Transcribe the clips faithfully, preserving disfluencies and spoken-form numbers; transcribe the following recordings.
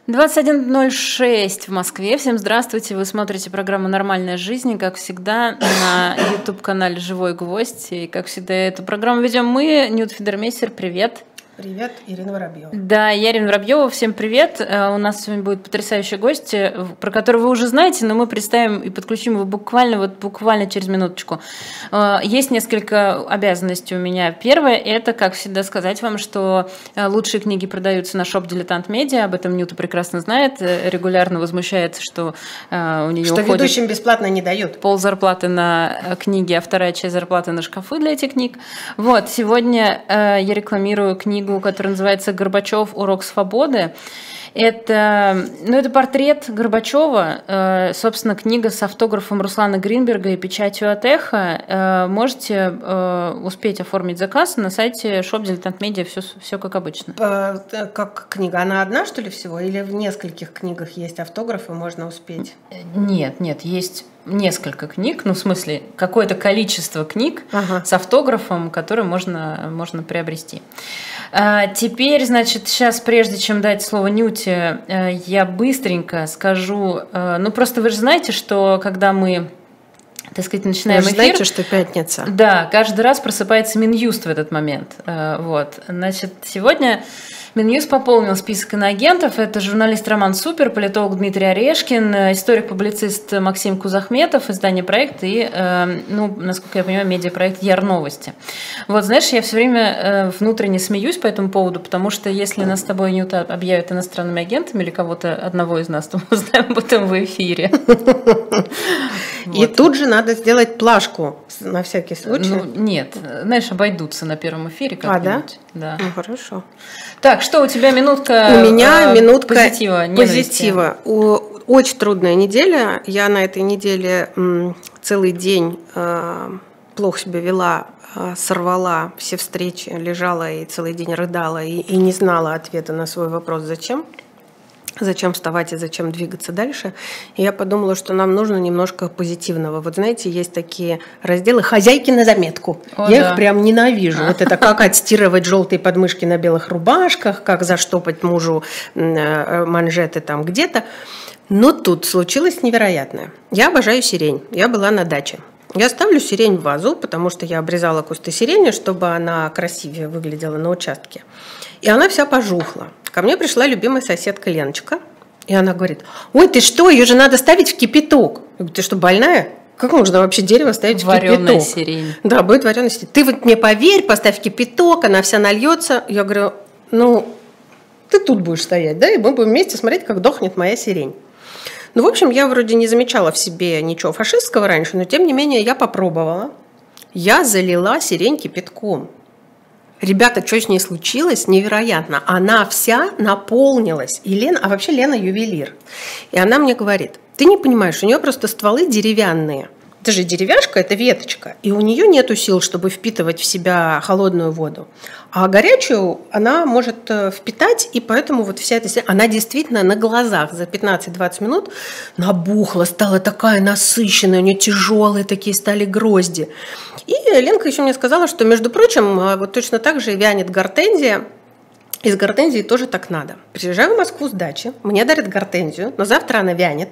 двадцать один ноль шесть в Москве. Всем здравствуйте. Вы смотрите программу «Нормальная жизнь», как всегда, на YouTube-канале «Живой гвоздь». И, как всегда, эту программу ведем мы, Нют Федермейстер. Привет. Привет, Ирина Воробьева. Да, я Ирина Воробьева. Всем привет. У нас сегодня будет потрясающий гость, про которого вы уже знаете, но мы представим и подключим его буквально, вот буквально через минуточку. Есть несколько обязанностей у меня. Первое – это, как всегда, сказать вам, что лучшие книги продаются на шоп «Дилетант Медиа». Об этом Нюта прекрасно знает. Регулярно возмущается, что у нее что уходит ведущим бесплатно не дают. Пол зарплаты на книги, а вторая часть зарплаты на шкафы для этих книг. Вот, сегодня я рекламирую книгу, который называется «Горбачев. Урок свободы». Это, ну, это портрет Горбачева, собственно, книга с автографом Руслана Гринберга и печатью от Эхо. Можете успеть оформить заказ на сайте шоп «Дилетант Медиа», все, все как обычно. Как книга? Она одна, что ли, всего? Или в нескольких книгах есть автографы, можно успеть? Нет, нет, есть несколько книг, ну, в смысле, какое-то количество книг ага. с автографом, которые можно, можно приобрести. А теперь, значит, сейчас, прежде чем дать слово Нюте, я быстренько скажу, ну, просто вы же знаете, что когда мы, так сказать, начинаем вы эфир... Вы знаете, что пятница. Да, каждый раз просыпается Минюст в этот момент. Вот, значит, сегодня... Минюст пополнил список иноагентов. Это журналист Роман Супер, политолог Дмитрий Орешкин, историк-публицист Максим Кузахметов, издание «Проект» и, э, ну, насколько я понимаю, медиапроект «Яр-Новости». Вот, знаешь, я все время э, внутренне смеюсь по этому поводу, потому что если нас с тобой Нюта объявят иностранными агентами или кого-то одного из нас, то мы узнаем об этом в эфире. И тут же надо сделать плашку на всякий случай. Ну, нет, знаешь, обойдутся на первом эфире как-нибудь. А, да? Да. Ну, хорошо. Так, что у тебя минутка У меня э, минутка позитива, позитива. У, очень трудная неделя. Я на этой неделе м, целый день э, плохо себя вела, э, сорвала все встречи, лежала и целый день рыдала и, и не знала ответа на свой вопрос «Зачем?». Зачем вставать и зачем двигаться дальше. И я подумала, что нам нужно немножко позитивного. Вот знаете, есть такие разделы «Хозяйки на заметку». О, я да. их прям ненавижу. Вот это как отстирывать желтые подмышки на белых рубашках, как заштопать мужу манжеты там где-то. Но тут случилось невероятное. Я обожаю сирень. Я была на даче. Я ставлю сирень в вазу, потому что я обрезала кусты сирени, чтобы она красивее выглядела на участке. И она вся пожухла. Ко мне пришла любимая соседка Леночка, и она говорит: ой, ты что, ее же надо ставить в кипяток. Я говорю: ты что, больная? Как можно вообще дерево ставить вареная в кипяток? Сирень. Да, будет вареная сирень. Ты вот мне поверь, поставь в кипяток, она вся нальется. Я говорю: ну, ты тут будешь стоять, да, и мы будем вместе смотреть, как дохнет моя сирень. Ну, в общем, я вроде не замечала в себе ничего фашистского раньше, но тем не менее я попробовала. Я залила сирень кипятком. Ребята, что с ней случилось? Невероятно. Она вся наполнилась. И Лена, а вообще Лена ювелир. И она мне говорит: ты не понимаешь, у нее просто стволы деревянные. Это же деревяшка, это веточка. И у нее нету сил, чтобы впитывать в себя холодную воду. А горячую она может впитать, и поэтому вот вся эта... Она действительно на глазах за пятнадцать-двадцать минут набухла, стала такая насыщенная, у нее тяжелые такие стали грозди. И Ленка еще мне сказала, что, между прочим, вот точно так же вянет гортензия. Из гортензии тоже так надо. Приезжаю в Москву с дачи, мне дарят гортензию, но завтра она вянет.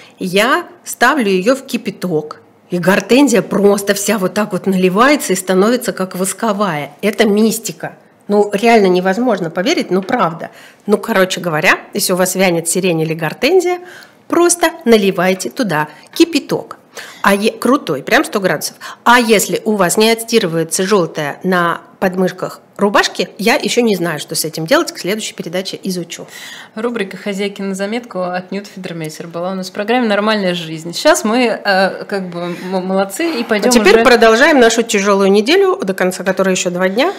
Я ставлю ее в кипяток. И гортензия просто вся вот так вот наливается и становится как восковая. Это мистика. Ну, реально невозможно поверить, но правда. Ну, короче говоря, если у вас вянет сирень или гортензия, просто наливайте туда кипяток. А е... Крутой, прям сто градусов. А если у вас не отстирывается желтая на подмышках рубашки, я еще не знаю, что с этим делать, к следующей передаче изучу. Рубрика «Хозяйки на заметку» от Нют Федермейстер была у нас в программе «Нормальная жизнь». Сейчас мы э, как бы молодцы и пойдем. А теперь уже... продолжаем нашу тяжелую неделю, до конца которой еще два дня.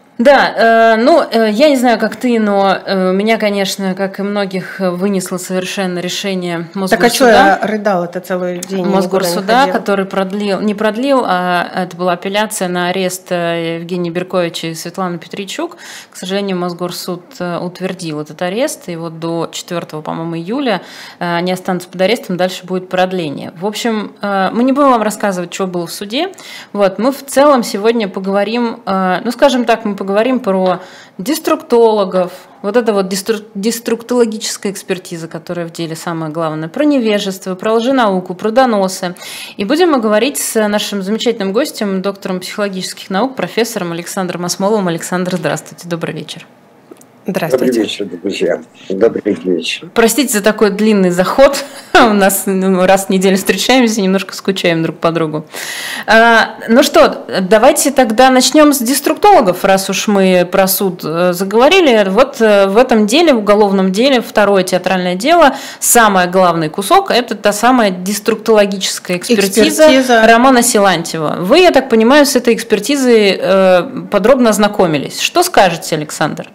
Да, э, ну, э, я не знаю, как ты, но э, меня, конечно, как и многих, вынесло совершенно решение Мосгорсуда. Так а что я рыдала это целый день? Мосгорсуда, который продлил, не продлил, а это была апелляция на арест Евгения Берковича и Светланы Петричук. К сожалению, Мосгорсуд утвердил этот арест, и вот до четвёртого, по-моему, июля они останутся под арестом, дальше будет продление. В общем, мы не будем вам рассказывать, что было в суде. Вот, мы в целом сегодня поговорим, ну, скажем так, мы поговорим поговорим про деструктологов, вот это вот дестру... деструктологическая экспертиза, которая в деле самое главное, про невежество, про лженауку, про доносы. И будем мы говорить с нашим замечательным гостем, доктором психологических наук, профессором Александром Осмоловым. Александр, здравствуйте, добрый вечер. Здравствуйте. Добрый вечер, друзья. Добрый вечер. Простите за такой длинный заход. У нас раз в неделю встречаемся, немножко скучаем друг по другу. А, ну что, давайте тогда начнем с деструктологов, раз уж мы про суд заговорили. Вот в этом деле, в уголовном деле, второе театральное дело, самый главный кусок – это та самая деструктологическая экспертиза, экспертиза Романа Силантьева. Вы, я так понимаю, с этой экспертизой э, подробно ознакомились. Что скажете, Александр?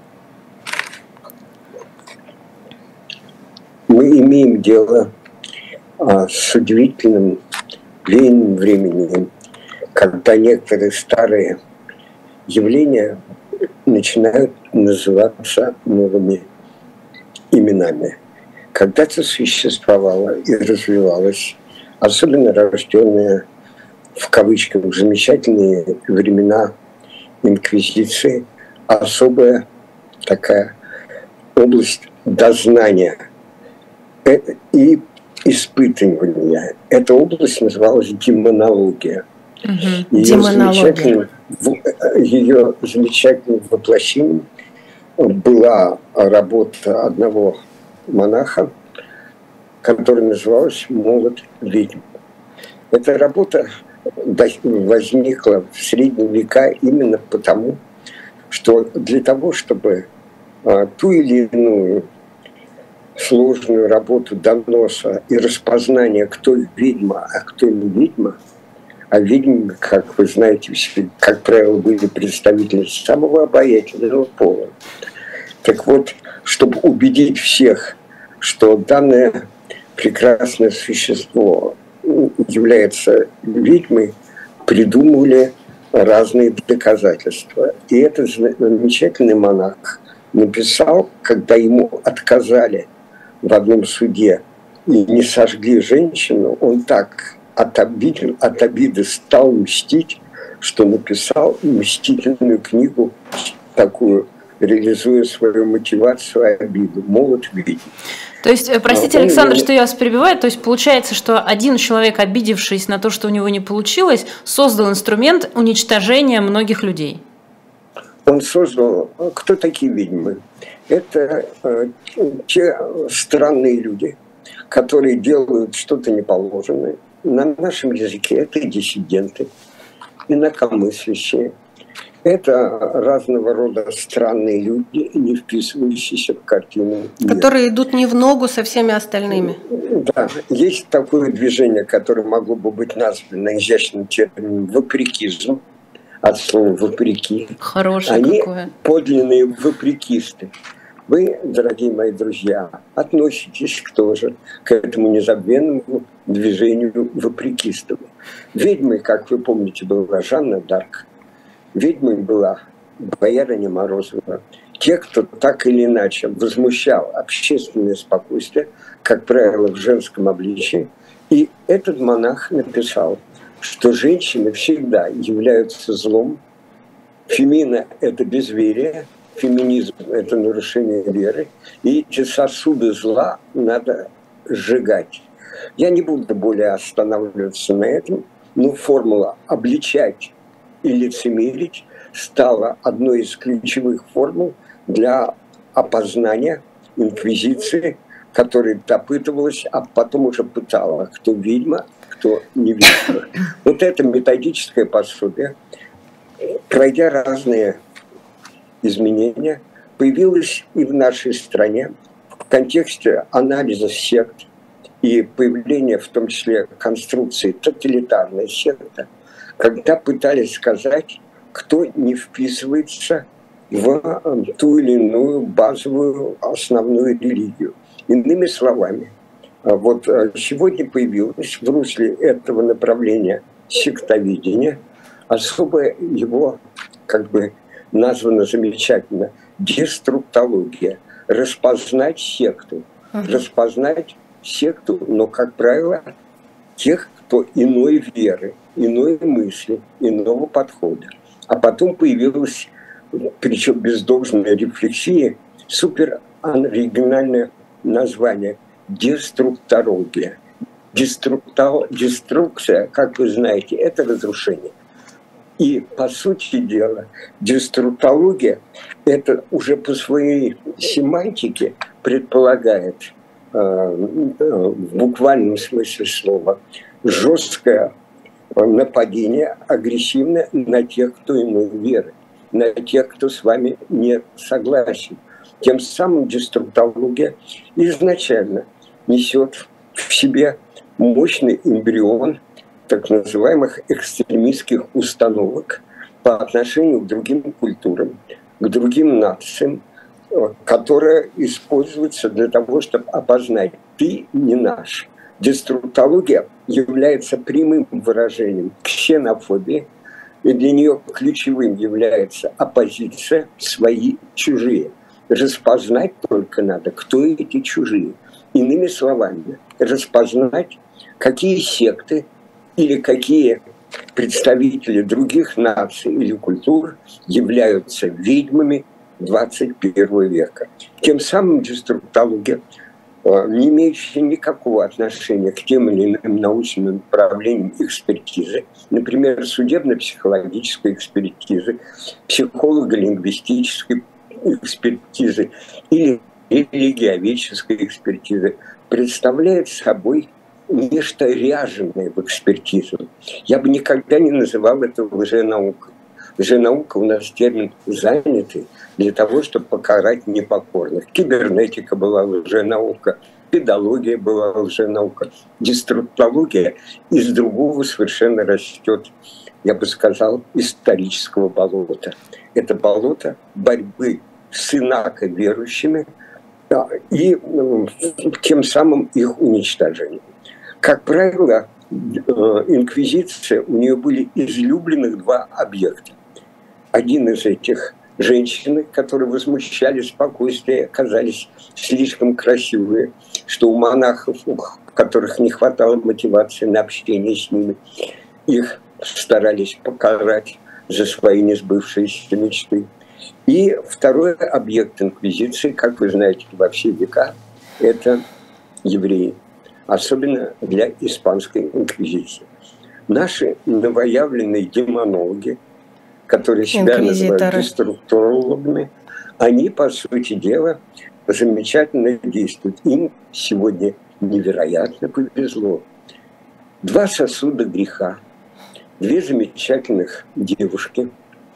Мы имеем дело а, с удивительным длинным временем, когда некоторые старые явления начинают называться новыми именами. Когда-то существовало и развивалось, особенно рожденные в кавычках в замечательные времена инквизиции, особая такая область дознания и испытывания. Эта область называлась демонология. Угу. Ее Демонология. Замечательным, ее замечательным воплощением была работа одного монаха, которая называлась «Молот ведьм». Эта работа возникла в средние века именно потому, что для того, чтобы ту или иную сложную работу доноса и распознания, кто ведьма, а кто не ведьма, а ведьмы, как вы знаете, как правило, были представители самого обаятельного пола. Так вот, чтобы убедить всех, что данное прекрасное существо является ведьмой, придумали разные доказательства. И этот замечательный монах написал, когда ему отказали в одном суде и не сожгли женщину, он так от обиды, от обиды стал мстить, что написал мстительную книгу, такую, реализуя свою мотивацию, обиду, «Молот ведьм». То есть, простите, Александр, что я вас перебиваю, то есть получается, что один человек, обидевшись на то, что у него не получилось, создал инструмент уничтожения многих людей? Он создал... Кто такие ведьмы? Это э, те странные люди, которые делают что-то неположенное. На нашем языке это диссиденты, инакомыслящие. Это разного рода странные люди, не вписывающиеся в картину мира. Которые идут не в ногу со всеми остальными. Да, есть такое движение, которое могло бы быть названо изящным термином «вопрекизм», от слова «вопреки». Хорошее Они какое. подлинные вопрекисты. Вы, дорогие мои друзья, относитесь к тоже к этому незабвенному движению вопрекистов. Ведьмой, как вы помните, была Жанна д'Арк. Ведьмой была боярыня Морозова. Те, кто так или иначе возмущал общественное спокойствие, как правило, в женском обличии. И этот монах написал, что женщины всегда являются злом. Фемина – это безверие, феминизм – это нарушение веры. И эти сосуды зла надо сжигать. Я не буду более останавливаться на этом, но формула «обличать» и лицемерить стала одной из ключевых формул для опознания инквизиции, которая допытывалась, а потом уже пытала, кто ведьма, кто не ведьма. Вот это методическое пособие, пройдя разные изменения, появилось и в нашей стране в контексте анализа сект и появления в том числе конструкции тоталитарной секты, когда пытались сказать, кто не вписывается в ту или иную базовую основную религию. Иными словами, вот сегодня появилось в русле этого направления сектоведения особое его, как бы названо замечательно, деструктология. Распознать секту. Uh-huh. Распознать секту, но, как правило, тех, кто иной веры, иной мысли, иного подхода. А потом появилась причем без должной рефлексии, супероригинальное название – деструктология. Деструкция, как вы знаете, это разрушение. И, по сути дела, деструктология – это уже по своей семантике предполагает, э, в буквальном смысле слова, жесткое нападение, агрессивное на тех, кто иной веры, на тех, кто с вами не согласен. Тем самым деструктология изначально несет в себе мощный эмбрион так называемых экстремистских установок по отношению к другим культурам, к другим нациям, которые используются для того, чтобы опознать «ты не наш». Деструктология является прямым выражением ксенофобии, и для нее ключевым является оппозиция «свои, чужие». Распознать только надо, кто эти чужие. Иными словами, распознать, какие секты или какие представители других наций или культур являются ведьмами двадцать первого века. Тем самым деструктология, не имеющая никакого отношения к тем или иным научным направлениям экспертизы, например, судебно-психологической экспертизы, психолого-лингвистической экспертизы или религиоведческой экспертизы, представляет собой нечто ряженое в экспертизу. Я бы никогда не называл это лженаукой. Лженаука у нас термин занятый для того, чтобы покарать непокорных. Кибернетика была лженаука, педология была лженаука, деструктология из другого совершенно растет, я бы сказал, исторического болота. Это болото борьбы с инаковерующими и тем самым их уничтожением. Как правило, инквизиция, у нее были излюбленных два объекта. Один из этих – женщины, которые возмущали спокойствие, оказались слишком красивые, что у монахов, у которых не хватало мотивации на общение с ними, их старались покарать за свои несбывшиеся мечты. И второй объект инквизиции, как вы знаете, во все века, это евреи. Особенно для испанской инквизиции. Наши новоявленные демонологи, которые себя называют деструктологами, они, по сути дела, замечательно действуют. Им сегодня невероятно повезло. Два сосуда греха, две замечательных девушки,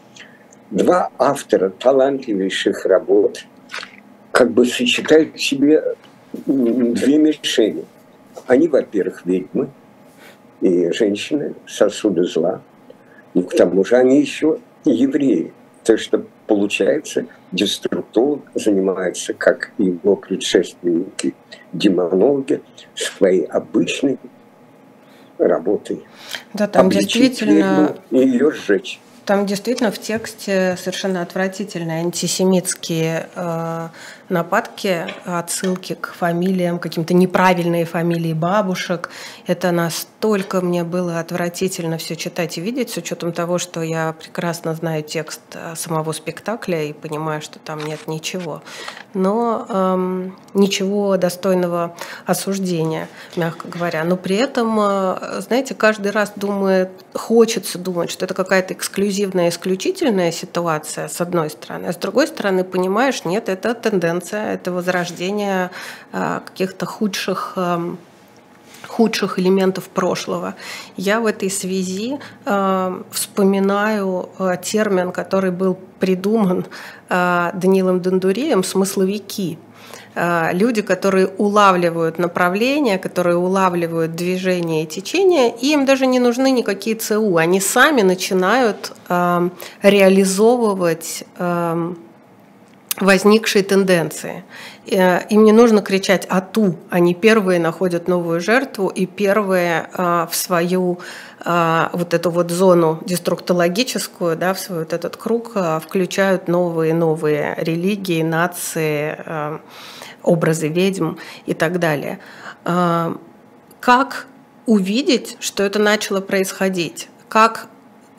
два автора талантливейших работ как бы сочетают в себе две мишени. Они, во-первых, ведьмы и женщины, сосуды зла. И к тому же они еще и евреи. То, что получается, деструктолог занимается, как и его предшественники, демонологи, своей обычной работой. Да, там действительно... И ее сжечь. Там действительно в тексте совершенно отвратительные антисемитские э, нападки, отсылки к фамилиям, каким-то неправильные фамилии бабушек. Это настолько мне было отвратительно все читать и видеть, с учетом того, что я прекрасно знаю текст самого спектакля и понимаю, что там нет ничего. Но эм, ничего достойного осуждения, мягко говоря. Но при этом, э, знаете, каждый раз думает, хочется думать, что это какая-то эксклюзивная, исключительная ситуация, с одной стороны. А с другой стороны, понимаешь, нет, это тенденция, это возрождение э, каких-то худших, э, худших элементов прошлого. Я в этой связи э, вспоминаю э, термин, который был придуман э, Даниилом Дендуреем, смысловики. Люди, которые улавливают направления, которые улавливают движения и течения, и им даже не нужны никакие ЦУ. Они сами начинают э, реализовывать э, возникшие тенденции. Им не нужно кричать «ату», они первые находят новую жертву и первые э, в свою э, вот эту вот зону деструктологическую, да, в свой вот этот круг э, включают новые новые религии, нации, э, образы ведьм и так далее. Как увидеть, что это начало происходить? Как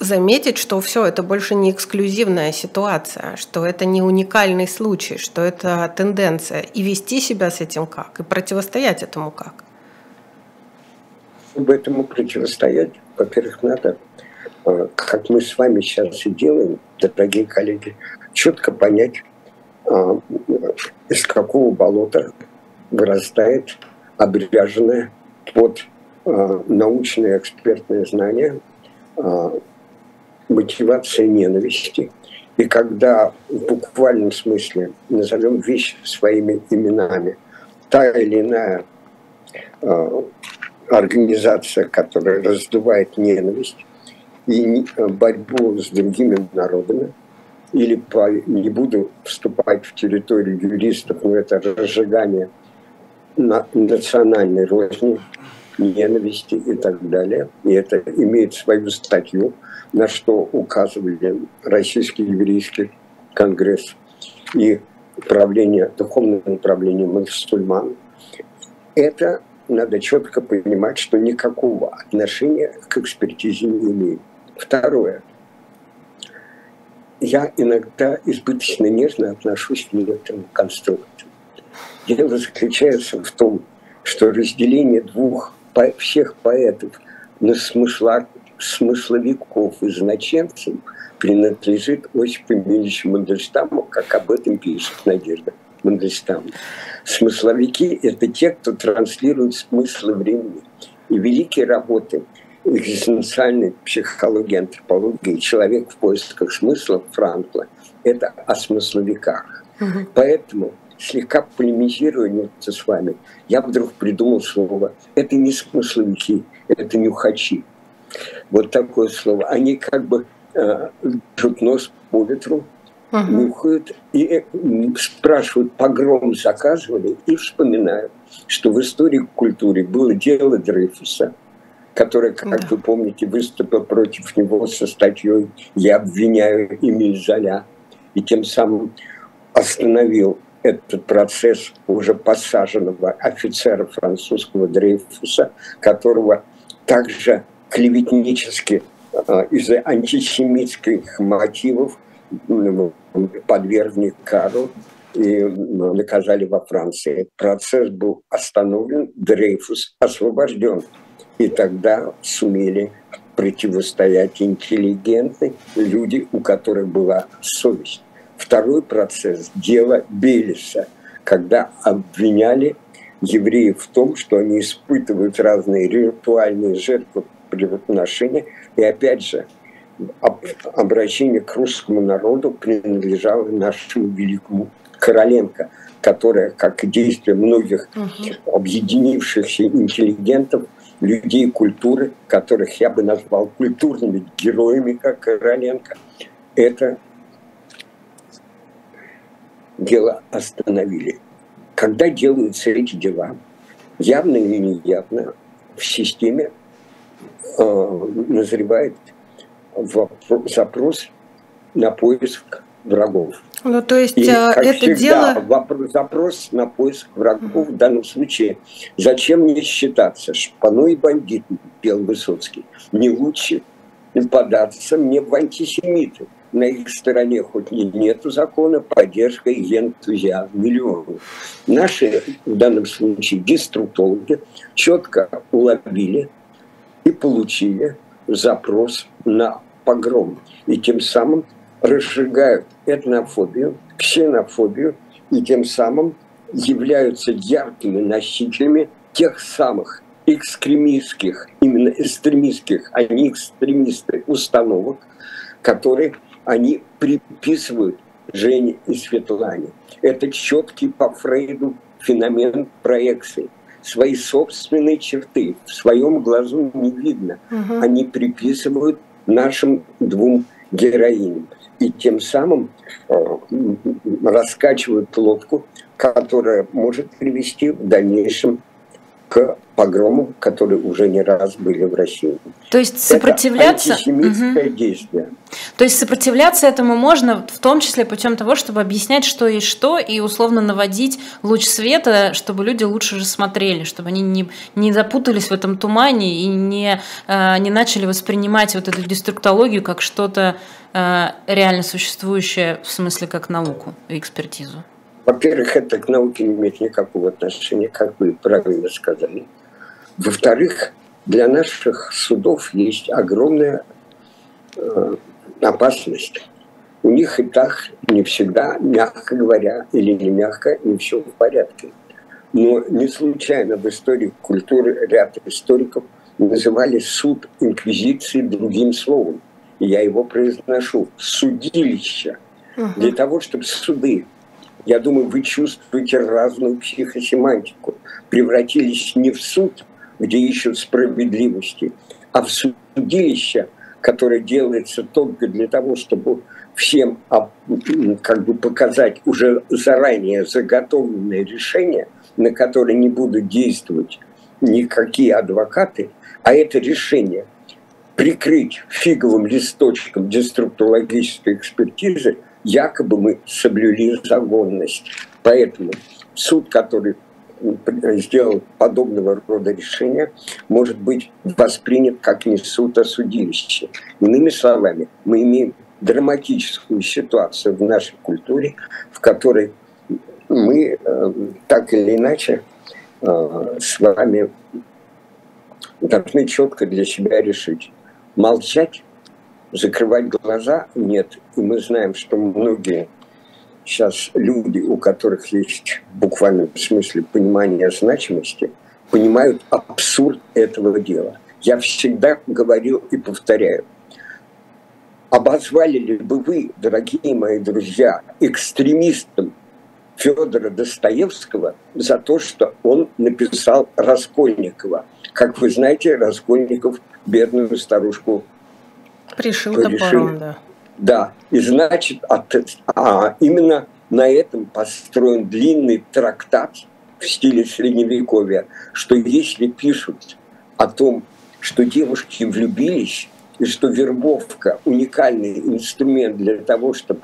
заметить, что все, это больше не эксклюзивная ситуация, что это не уникальный случай, что это тенденция. И вести себя с этим как? И противостоять этому как? Чтобы этому противостоять, во-первых, надо, как мы с вами сейчас и делаем, дорогие коллеги, четко понять, из какого болота вырастает обряженное под научное экспертное знание мотивация ненависти. И когда в буквальном смысле назовем вещи своими именами, та или иная э, организация, которая раздувает ненависть и борьбу с другими народами, или по, не буду вступать в территорию юристов, но это разжигание на, национальной розни, ненависти и так далее. И это имеет свою статью, на что указывали Российский еврейский конгресс и управление, духовное управление мусульман. Это надо четко понимать, что никакого отношения к экспертизе не имеет. Второе. Я иногда избыточно нежно отношусь к некоторым конструкциям. Дело заключается в том, что разделение двух всех поэтов на смысла, смысловиков и значенцев принадлежит Осипу Емельевичу Мандельштаму, как об этом пишет Надежда Мандельштам. Смысловики – это те, кто транслирует смыслы времени. И великие работы экзистенциальной психологии, антропологии, человек в поисках смысла Франкла – это о смысловиках. Угу. Поэтому, слегка полемизируя с вами, я вдруг придумал слово. Это не смысловики, это нюхачи. Вот такое слово. Они как бы э, держат нос по ветру, uh-huh. нюхают и э, спрашивают, погром заказывали, и вспоминают, что в истории культуры было дело Дрейфуса, который, как uh-huh. вы помните, выступил против него со статьей «Я обвиняю Эмиль Золя», и тем самым остановил этот процесс уже посаженного офицера французского Дрейфуса, которого также клеветнически из-за антисемитских мотивов подвергли кару и наказали во Франции. Процесс был остановлен, Дрейфус освобожден. И тогда сумели противостоять интеллигентные люди, у которых была совесть. Второй процесс – дело Белиса, когда обвиняли евреев в том, что они испытывают разные ритуальные жертвоприношения. И опять же, обращение к русскому народу принадлежало нашему великому Короленко, которая, как и действия многих объединившихся интеллигентов, людей культуры, которых я бы назвал культурными героями, как Короленко, это дело остановили. Когда делаются эти дела, явно или неявно в системе э, назревает вопрос, запрос на поиск врагов. Ну, то есть и, как это всегда, дело... вопрос, запрос на поиск врагов в данном случае. Зачем мне считаться шпаной и бандитом, пел Высоцкий. Не лучше податься мне в антисемиты. На их стороне хоть и нету закона, поддержка и энтузиазм миллионов. Наши, в данном случае, деструктологи четко уловили и получили запрос на погром. И тем самым разжигают этнофобию, ксенофобию, и тем самым являются яркими носителями тех самых экстремистских, именно экстремистских, а не экстремисты установок, которые они приписывают Жене и Светлане. Это четкий по Фрейду феномен проекции. Свои собственные черты в своем глазу не видно. Угу. Они приписывают нашим двум героиням. И тем самым э, раскачивают лодку, которая может привести в дальнейшем к погромам, которые уже не раз были в России. То есть сопротивляться... Это антисемитское угу. действие. То есть сопротивляться этому можно в том числе путем того, чтобы объяснять, что есть что, и условно наводить луч света, чтобы люди лучше же смотрели, чтобы они не, не запутались в этом тумане и не, не начали воспринимать вот эту деструктологию как что-то реально существующее, в смысле как науку и экспертизу. Во-первых, это к науке не имеет никакого отношения, как вы правильно сказали. Во-вторых, для наших судов есть огромная э, опасность. У них и так не всегда, мягко говоря, или не мягко, не все в порядке. Но не случайно в истории культуры ряд историков называли суд инквизиции другим словом. И я его произношу. Судилище. Угу. Для того, чтобы суды, я думаю, вы чувствуете разную психосемантику, превратились не в суд, где ищут справедливости, а в судилище, которое делается только для того, чтобы всем как бы показать уже заранее заготовленное решение, на которое не будут действовать никакие адвокаты, а это решение прикрыть фиговым листочком деструктологической экспертизы, якобы мы соблюли законность. Поэтому суд, который сделал подобного рода решения, может быть воспринят как не суд, а судилище. Иными словами, мы имеем драматическую ситуацию в нашей культуре, в которой мы так или иначе с вами должны четко для себя решить. Молчать, закрывать глаза – нет. И мы знаем, что многие сейчас люди, у которых есть в буквальном смысле понимание значимости, понимают абсурд этого дела. Я всегда говорил и повторяю. Обозвали ли бы вы, дорогие мои друзья, экстремистом Федора Достоевского за то, что он написал Раскольникова? Как вы знаете, Раскольников бедную старушку пришил топором, да. Да, и значит, от, а именно на этом построен длинный трактат в стиле Средневековья, что если пишут о том, что девушки влюбились, и что вербовка – уникальный инструмент для того, чтобы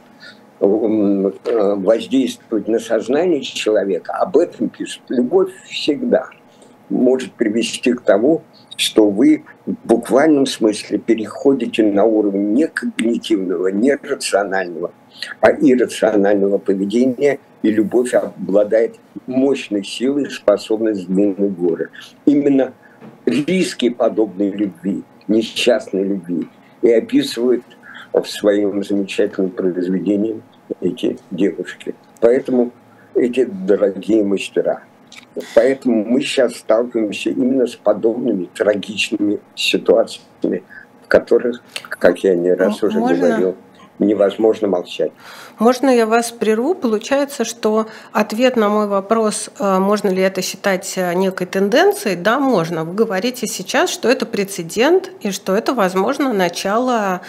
воздействовать на сознание человека, об этом пишут. Любовь всегда может привести к тому, что вы в буквальном смысле переходите на уровень не когнитивного, не рационального, а иррационального поведения, и любовь обладает мощной силой, способной сдвинуть горы. Именно риски подобной любви, несчастной любви, и описывают в своем замечательном произведении эти девушки. Поэтому эти дорогие мастера. Поэтому мы сейчас сталкиваемся именно с подобными трагичными ситуациями, в которых, как я не раз уже Можно? говорил, невозможно молчать. Можно я вас прерву? Получается, что ответ на мой вопрос, можно ли это считать некой тенденцией, да, можно. Вы говорите сейчас, что это прецедент и что это, возможно, начало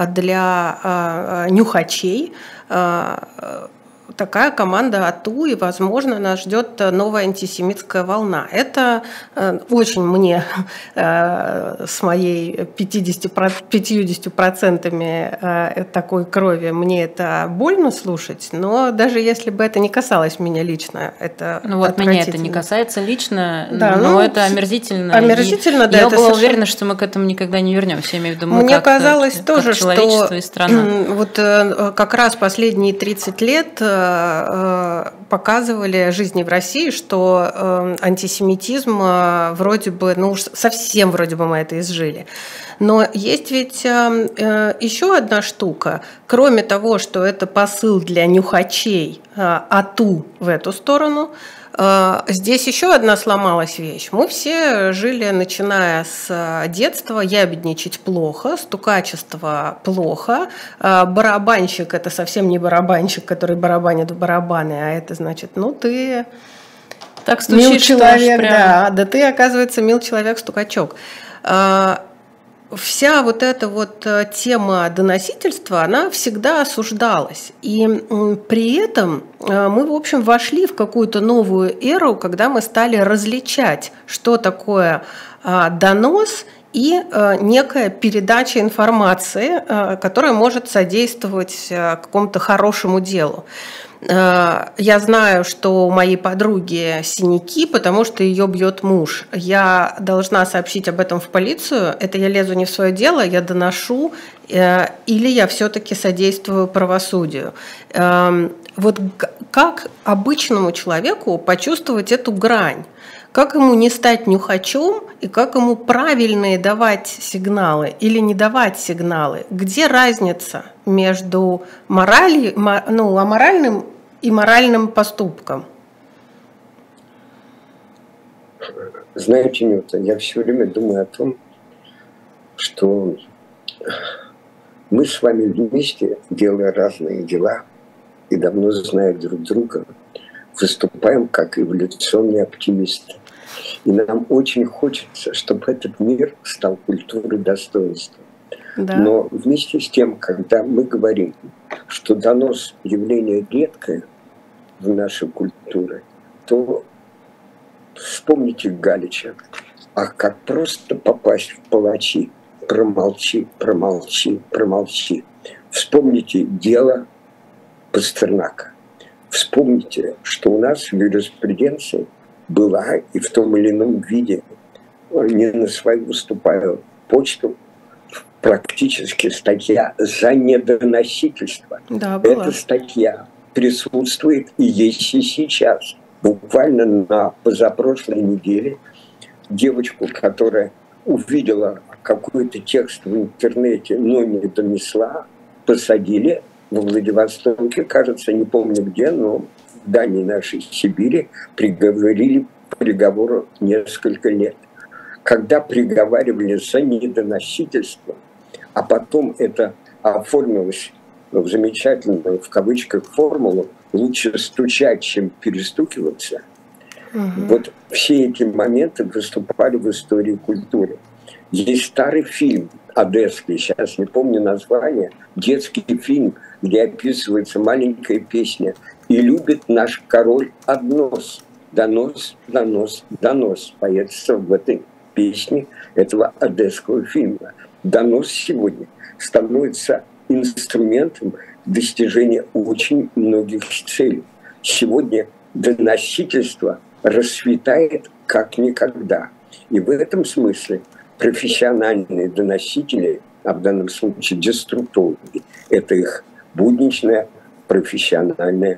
для нюхачей. Такая команда АТУ, и, возможно, нас ждет новая антисемитская волна. Это э, очень мне э, с моей пятьюдесятью процентами э, такой крови, мне это больно слушать, но даже если бы это не касалось меня лично, это Ну вот меня это не касается лично, да, но ну, это омерзительно. Омерзительно, да. Я это была совершенно... уверена, что мы к этому никогда не вернемся. Я имею в виду, мы мне как, казалось как тоже, человечество что и страна. Вот как раз последние тридцать лет показывали жизни в России, что антисемитизм вроде бы, ну совсем вроде бы мы это изжили. Но есть ведь еще одна штука. Кроме того, что это посыл для нюхачей АТУ в эту сторону, здесь еще одна сломалась вещь. Мы все жили, начиная с детства, ябедничать плохо, стукачество плохо, барабанщик – это совсем не барабанщик, который барабанит в барабаны, а это значит, ну ты так стучишь, мил человек, да, да ты, оказывается, мил человек, стукачок. вся вот эта вот тема доносительства, она всегда осуждалась. И при этом мы, в общем, вошли в какую-то новую эру, когда мы стали различать, что такое донос и некая передача информации, которая может содействовать какому-то хорошему делу. Я знаю, что у моей подруги синяки, потому что ее бьет муж. Я должна сообщить об этом в полицию. Это я лезу не в свое дело, я доношу, или я все-таки содействую правосудию. Вот как обычному человеку почувствовать эту грань? Как ему не стать нюхачом и как ему правильные давать сигналы или не давать сигналы? Где разница между моралью, ну, аморальным и моральным поступком? Знаете, Нюта, я все время думаю о том, что мы с вами вместе, делая разные дела и давно зная друг друга, выступаем как эволюционные оптимисты. И нам очень хочется, чтобы этот мир стал культурой достоинства. Да. Но вместе с тем, когда мы говорим, что донос – явление редкое в нашей культуре, то вспомните Галича. А как просто попасть в палачи? Промолчи, промолчи, промолчи. Вспомните дело Пастернака. Вспомните, что у нас в юриспруденции была и в том или ином виде, не на свою выступаю почту, практически статья за недоносительство. Да, была. Эта статья присутствует и есть и сейчас. Буквально на позапрошлой неделе девочку, которая увидела какой-то текст в интернете, но не донесла, посадили во Владивостоке, кажется, не помню где, но в дальней нашей Сибири приговорили к приговору несколько лет. Когда приговаривали за недоносительство, а потом это оформилось в замечательную, в кавычках, формулу «лучше стучать, чем перестукиваться», угу. Вот все эти моменты выступали в истории культуры. Есть старый фильм одесский, сейчас не помню название, детский фильм, где описывается маленькая песня «И любит наш король однос». Донос, донос, донос поется в этой песне этого одесского фильма. Донос сегодня становится инструментом достижения очень многих целей. Сегодня доносительство расцветает как никогда. И в этом смысле профессиональные доносители, а в данном случае деструктологи, это их будничная профессиональная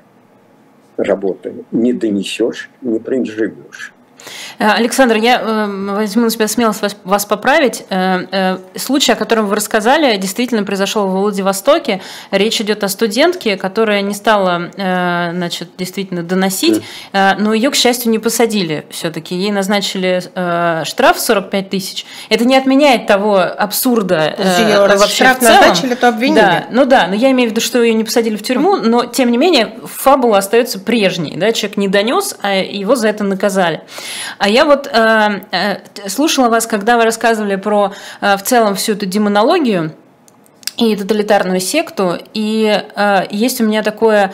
работа. Не донесешь, не проживешь. Александр, я возьму на себя смелость вас, вас поправить. Случай, о котором вы рассказали, действительно произошел в Владивостоке. Речь идет о студентке, которая не стала, значит, действительно доносить, но ее, к счастью, не посадили все-таки. Ей назначили штраф сорок пять тысяч. Это не отменяет того абсурда вообще штраф в целом. Назначили, то обвинили. Да, ну да, но я имею в виду, что ее не посадили в тюрьму, но тем не менее фабула остается прежней. Да? Человек не донес, а его за это наказали. А я вот э, э, слушала вас, когда вы рассказывали про э, в целом всю эту демонологию и тоталитарную секту, и э, есть у меня такое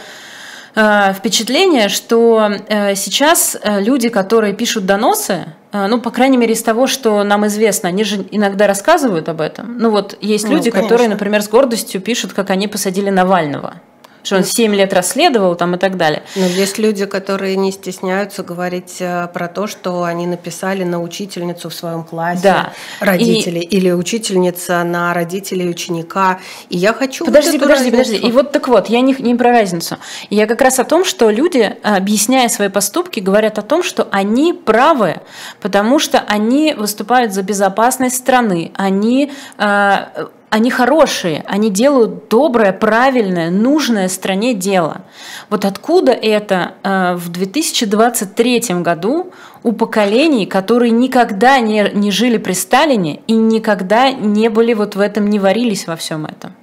э, впечатление, что э, сейчас люди, которые пишут доносы, э, ну, по крайней мере, из того, что нам известно, они же иногда рассказывают об этом. Ну вот есть ну, люди, конечно. которые, например, с гордостью пишут, как они посадили Навального. Что он семь лет расследовал там и так далее. Но есть люди, которые не стесняются говорить про то, что они написали на учительницу в своем классе, да. родители, и... или учительница на родителей ученика. И я хочу... Подожди, вот подожди, разницу. подожди. И вот так вот, я не, не про разницу. Я как раз о том, что люди, объясняя свои поступки, говорят о том, что они правы, потому что они выступают за безопасность страны, они... Они хорошие, они делают доброе, правильное, нужное стране дело. Вот откуда это э, в две тысячи двадцать третьем году у поколений, которые никогда не, не жили при Сталине и никогда не были вот в этом, не варились во всем этом?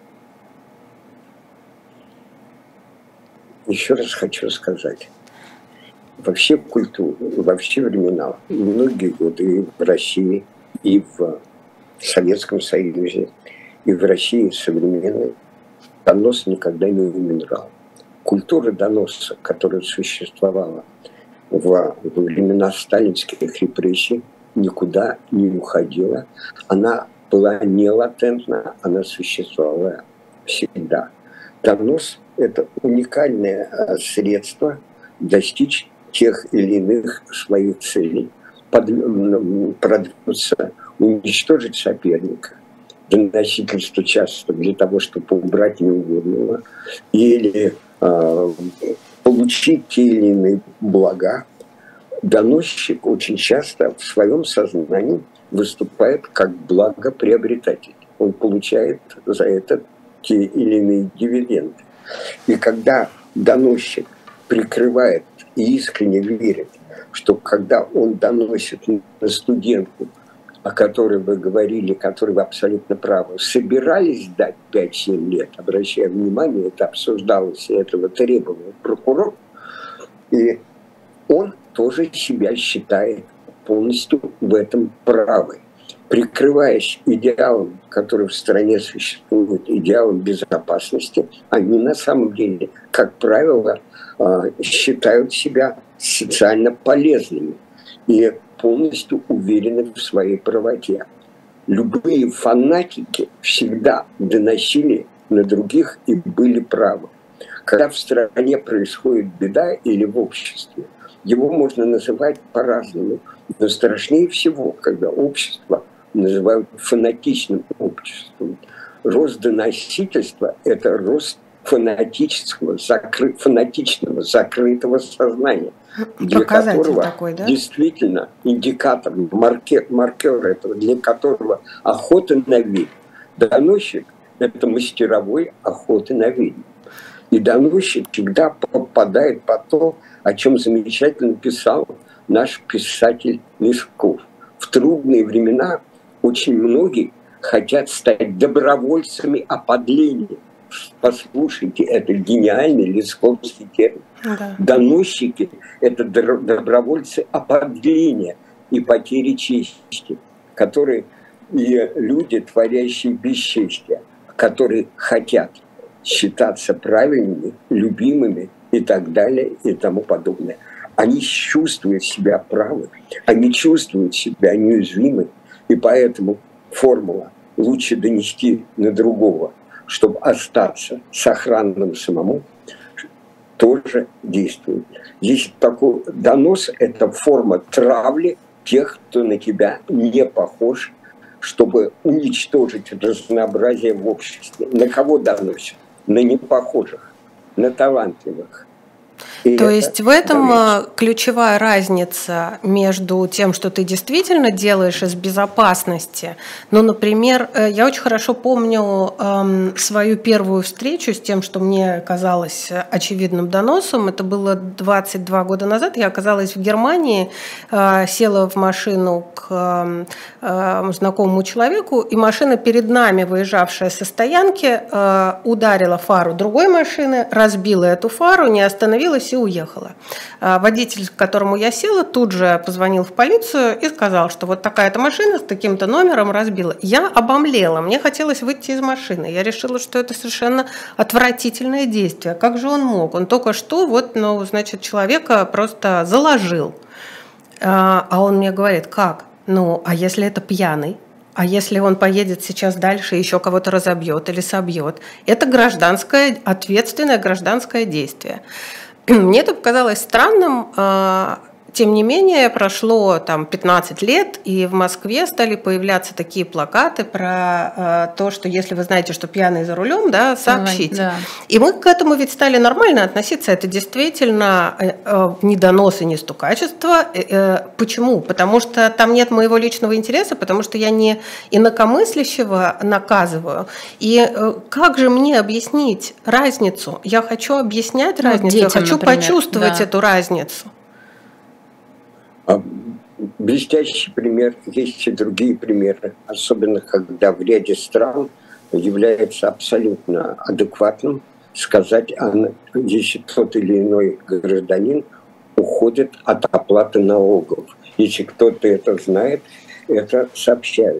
Еще раз хочу сказать. Во все культуры, во все времена, многие годы и в России, и в в Советском Союзе и в России современной донос никогда не умирал. Культура доноса, которая существовала во времена сталинских репрессий, никуда не уходила. Она была не латентна, она существовала всегда. Донос – это уникальное средство достичь тех или иных своих целей, продвинуться, уничтожить соперника. Доносительство часто для того, чтобы убрать неугодного, или э, получить те или иные блага. Доносчик очень часто в своем сознании выступает как благоприобретатель. Он получает за это те или иные дивиденды. И когда доносчик прикрывает и искренне верит, что когда он доносит на студентку, о которой вы говорили, которой вы абсолютно правы, собирались дать пять-семь лет, обращая внимание, это обсуждалось, и этого требовал прокурор, и он тоже себя считает полностью в этом правой. Прикрываясь идеалом, который в стране существует, идеалом безопасности, они на самом деле, как правило, считают себя социально полезными и полностью уверены в своей правоте. Любые фанатики всегда доносили на других и были правы. Когда в стране происходит беда или в обществе, его можно называть по-разному. Но страшнее всего, когда общество называют фанатичным обществом. Рост доносительства – это рост фанатического, закры... фанатичного, закрытого сознания, для которого такой, да? действительно индикатор, маркер, маркер этого, для которого охота на ведьм. Доносчик – это мастеровой охоты на ведьм. И доносчик всегда попадает по то, о чем замечательно писал наш писатель Лесков. В трудные времена очень многие хотят стать добровольцами оподления. Послушайте, это гениальный лесковский термин. Да. Доносчики – это добровольцы оподления и потери чести, которые и люди, творящие бесчестие, которые хотят считаться правильными, любимыми и так далее и тому подобное. Они чувствуют себя правы, они чувствуют себя неуязвимыми, и поэтому формула «лучше донести на другого», чтобы остаться сохранным самому, тоже действует. Здесь такой донос – это форма травли тех, кто на тебя не похож, чтобы уничтожить разнообразие в обществе. На кого доносят? На непохожих, на талантливых. И То есть в этом доносит. Ключевая разница между тем, что ты действительно делаешь из безопасности. Ну, например, я очень хорошо помню эм, свою первую встречу с тем, что мне казалось очевидным доносом. Это было двадцать два года назад. Я оказалась в Германии, э, села в машину к э, знакомому человеку, и машина перед нами, выезжавшая со стоянки, э, ударила фару другой машины, разбила эту фару, не остановилась и уехала. Водитель, к которому я села, тут же позвонил в полицию и сказал, что вот такая-то машина с таким-то номером разбила. Я обомлела, мне хотелось выйти из машины. Я решила, что это совершенно отвратительное действие. Как же он мог? Он только что, вот, ну, значит, человека просто заложил. А он мне говорит, как? Ну, а если это пьяный? А если он поедет сейчас дальше и еще кого-то разобьет или собьет? Это гражданское, ответственное гражданское действие. Мне это показалось странным, тем не менее прошло там пятнадцать лет, и в Москве стали появляться такие плакаты про то, что если вы знаете, что пьяный за рулем, да, сообщите. Да. И мы к этому ведь стали нормально относиться, это действительно не донос и не стукачество. Почему? Потому что там нет моего личного интереса, потому что я не инакомыслящего наказываю. И как же мне объяснить разницу? Я хочу объяснять разницу, ну, детям, я хочу например, почувствовать да. эту разницу. Блестящий пример, есть и другие примеры, особенно когда в ряде стран является абсолютно адекватным сказать, если тот или иной гражданин уходит от оплаты налогов. Если кто-то это знает, это сообщают.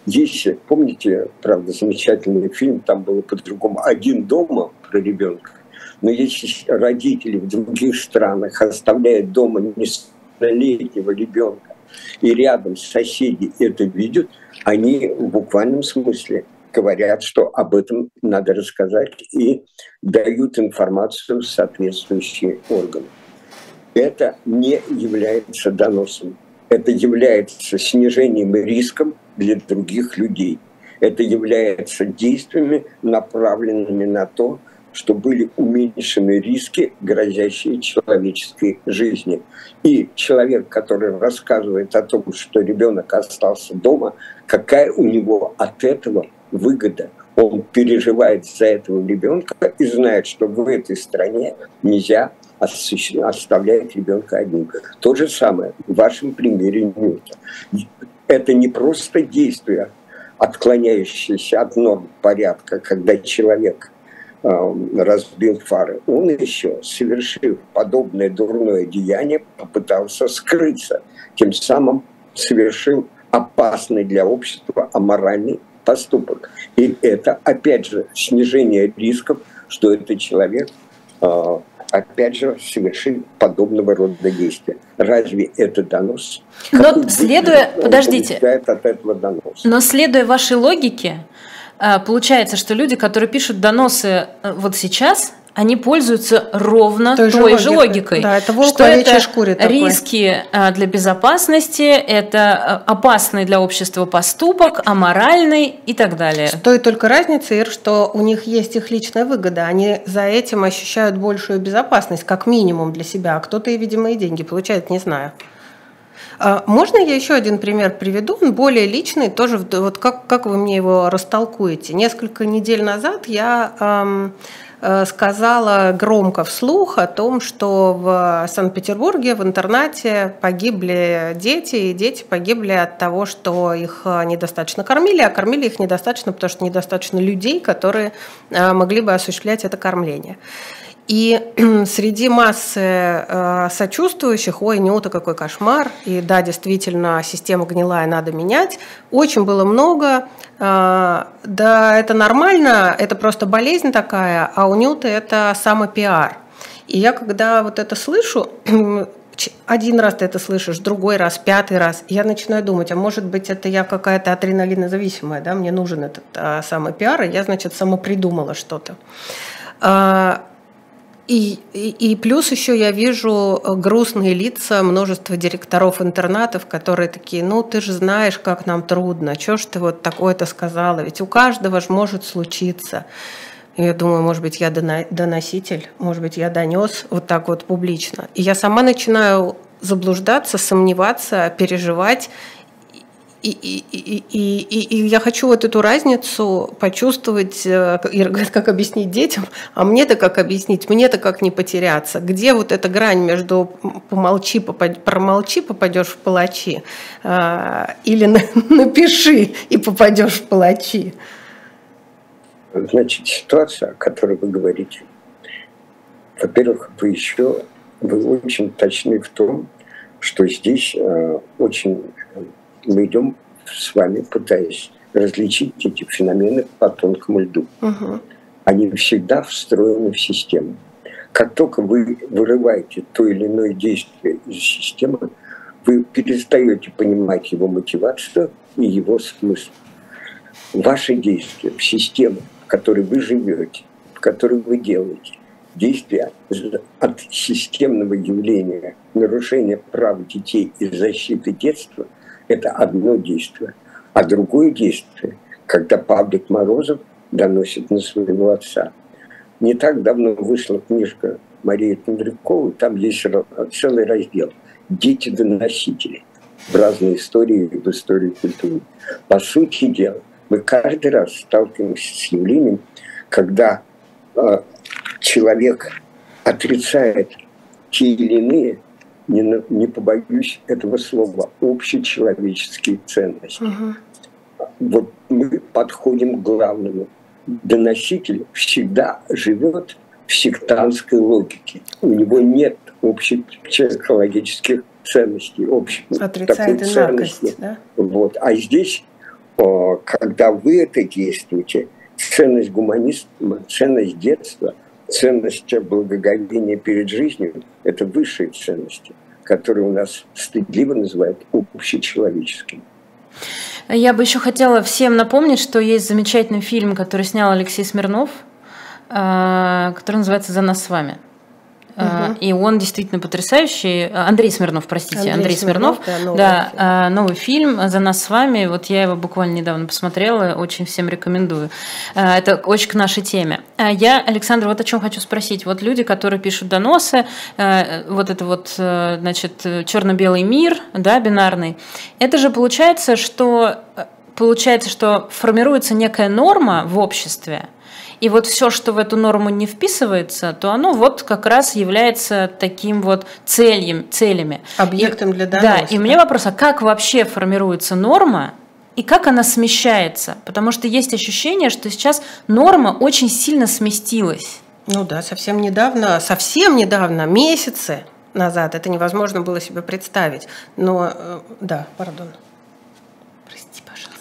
Если, помните, правда, замечательный фильм, там было по-другому, «Один дома» про ребенка, но если родители в других странах оставляют дома несовершеннолетнего ребенка, и рядом соседи это видят, они в буквальном смысле говорят, что об этом надо рассказать, и дают информацию в соответствующие органы. Это не является доносом. Это является снижением риска для других людей. Это является действиями, направленными на то, что были уменьшены риски, грозящие человеческой жизни. И человек, который рассказывает о том, что ребенок остался дома, какая у него от этого выгода. Он переживает за этого ребенка и знает, что в этой стране нельзя оставлять ребенка одним. То же самое в вашем примере Ньюта. Это не просто действие, отклоняющееся от норм порядка, когда человек разбил фары, он еще, совершив подобное дурное деяние, попытался скрыться, тем самым совершил опасный для общества аморальный поступок. И это, опять же, снижение рисков, что этот человек, опять же, совершит подобного рода действия. Разве это донос? Но следуя, подождите, от этого донос? Но следуя вашей логике, получается, что люди, которые пишут доносы вот сейчас, они пользуются ровно той, той же логикой. Да, это волк что это шкуре риски такой. Для безопасности, это опасный для общества поступок, аморальный и так далее. С той только разницей, Ир, что у них есть их личная выгода. Они за этим ощущают большую безопасность, как минимум для себя. А кто-то и, видимо, и деньги получает, не знаю. Можно я еще один пример приведу? Он более личный, тоже вот как, как вы мне его растолкуете. Несколько недель назад я эм, э, сказала громко вслух о том, что в Санкт-Петербурге в интернате погибли дети, и дети погибли от того, что их недостаточно кормили, а кормили их недостаточно, потому что недостаточно людей, которые э, могли бы осуществлять это кормление. И среди массы э, сочувствующих, ой, Ньюта, какой кошмар, и да, действительно, система гнилая, надо менять, очень было много, э, да, это нормально, это просто болезнь такая, а у Ньюта это самопиар. И я когда вот это слышу, один раз ты это слышишь, другой раз, пятый раз, я начинаю думать, а может быть, это я какая-то адреналинозависимая, да, мне нужен этот а, самопиар, и я, значит, самопридумала что-то. А, И, и, и плюс еще я вижу грустные лица множества директоров интернатов, которые такие, ну ты же знаешь, как нам трудно, чего ж ты вот такое-то сказала, ведь у каждого же может случиться. И я думаю, может быть, я доноситель, может быть, я донес вот так вот публично. И я сама начинаю заблуждаться, сомневаться, переживать. И, и, и, и, и, и я хочу вот эту разницу почувствовать, Ира говорит, как объяснить детям, а мне-то как объяснить, мне-то как не потеряться. Где вот эта грань между помолчи, попад... промолчи, попадешь в палачи, или напиши и попадешь в палачи? Значит, ситуация, о которой вы говорите, во-первых, вы еще вы очень точны в том, что здесь очень... Мы идем с вами, пытаясь различить эти феномены по тонкому льду. Угу. Они всегда встроены в систему. Как только вы вырываете то или иное действие из системы, вы перестаете понимать его мотивацию и его смысл. Ваши действия в системе, в которой вы живете, в которой вы делаете, действия от системного явления нарушения прав детей и защиты детства – это одно действие. А другое действие, когда Павлик Морозов доносит на своего отца. Не так давно вышла книжка Марии Тундряковой, там есть целый раздел «Дети-доносители» в разные истории, в истории культуры. По сути дела, мы каждый раз сталкиваемся с явлением, когда э, человек отрицает те или иные, Не, не побоюсь этого слова, общечеловеческие ценности. Угу. Вот мы подходим к главному. Доноситель всегда живет в сектантской логике. У него нет общепсихологических ценностей. Общих, отрицает инакость, да? Вот. А здесь когда вы это действуете, ценность гуманизма, ценность детства, ценность благоговения перед жизнью – это высшие ценности, которые у нас стыдливо называют общечеловеческими. Я бы еще хотела всем напомнить, что есть замечательный фильм, который снял Алексей Смирнов, который называется «За нас с вами». Угу. И он действительно потрясающий. Андрей Смирнов, простите, Андрей, Андрей Смирнов. Смирнов да, новый, да, фильм. новый фильм «За нас с вами». Вот я его буквально недавно посмотрела, очень всем рекомендую. Это очень к нашей теме. Я, Александр, вот о чем хочу спросить. Вот люди, которые пишут доносы, вот это вот, значит, черно-белый мир, да, бинарный. Это же получается, что получается, что формируется некая норма в обществе. И вот все, что в эту норму не вписывается, то оно вот как раз является таким вот целью, целями. Объектом для доноса. Да, и у меня вопрос, а как вообще формируется норма и как она смещается? Потому что есть ощущение, что сейчас норма очень сильно сместилась. Ну да, совсем недавно, совсем недавно, месяцы назад, это невозможно было себе представить. Но, да, пардон. Прости, пожалуйста.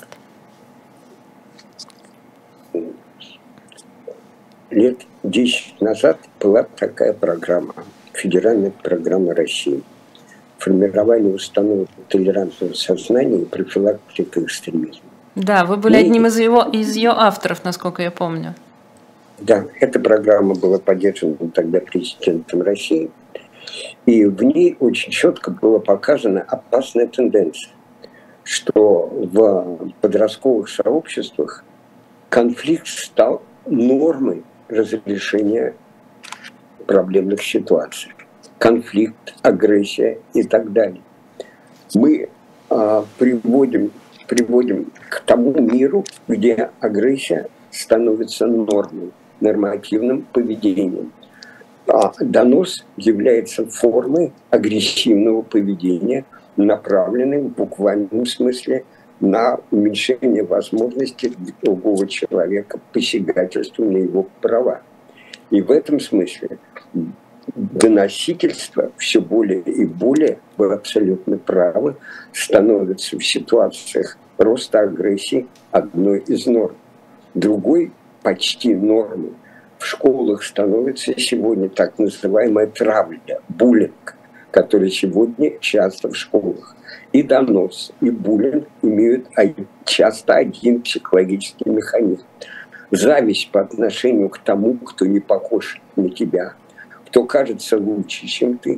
Лет десять назад была такая программа, федеральная программа России. Формирование установок толерантного сознания и профилактика экстремизма. Да, вы были и... одним из, его, из ее авторов, насколько я помню. Да, эта программа была поддержана тогда президентом России. И в ней очень четко была показана опасная тенденция, что в подростковых сообществах конфликт стал нормой разрешения проблемных ситуаций. Конфликт, агрессия и так далее. Мы а, приводим, приводим к тому миру, где агрессия становится нормой, нормативным поведением. А донос является формой агрессивного поведения, направленным в буквальном смысле на уменьшение возможности другого человека посягательства на его права. И в этом смысле доносительство все более и более, вы абсолютно правы, становится в ситуациях роста агрессии одной из норм. Другой почти нормой в школах становится сегодня так называемая травля, буллинг, который сегодня часто в школах. И донос, и буллинг имеют часто один психологический механизм. Зависть по отношению к тому, кто не похож на тебя, кто кажется лучше, чем ты.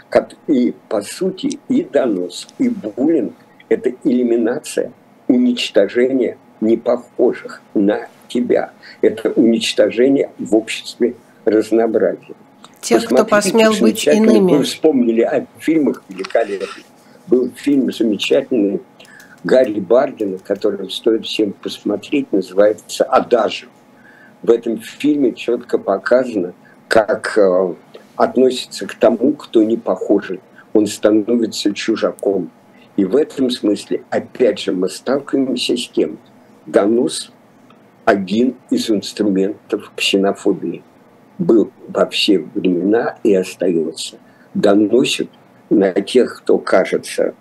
И, по сути, и донос, и буллинг – это элиминация, уничтожение непохожих на тебя. Это уничтожение в обществе разнообразия. Тех, кто посмел быть иными. Вы вспомнили о фильмах великолепных. Был фильм замечательный Гарри Бардина, который стоит всем посмотреть, называется «Адажио». В этом фильме четко показано, как э, относится к тому, кто не похожий. Он становится чужаком. И в этом смысле, опять же, мы сталкиваемся с тем, донос – один из инструментов ксенофобии. Был во все времена и остается. Доносит на тех, кто кажется